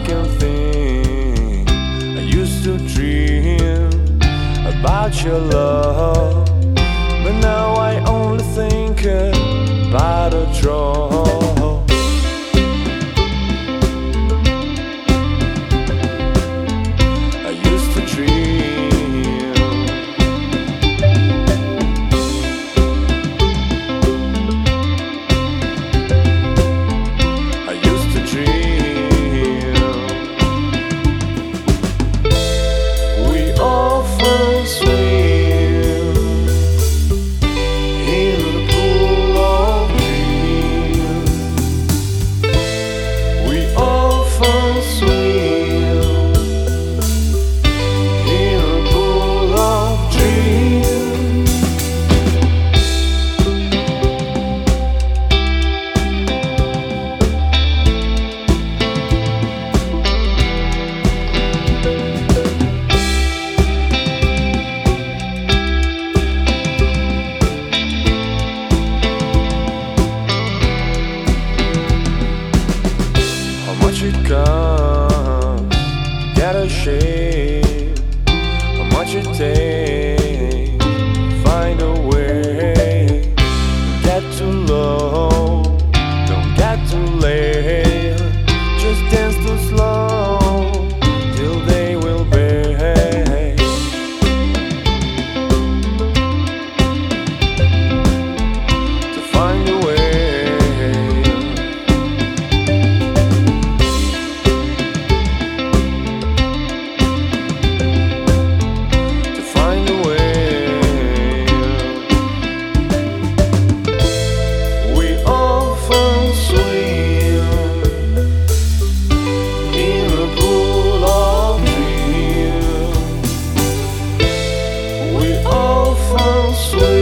can think. I used to dream about your love, but now I only think about a draw. I used to dream. I used to dream. We often swim in the pool of dreams. We often swim in a pool of dreams. How much it costs to get a shape? How much it takes to find a way? Don't get too low, don't get too late. Just dance too slow till they will pay. To find a way. Sweet.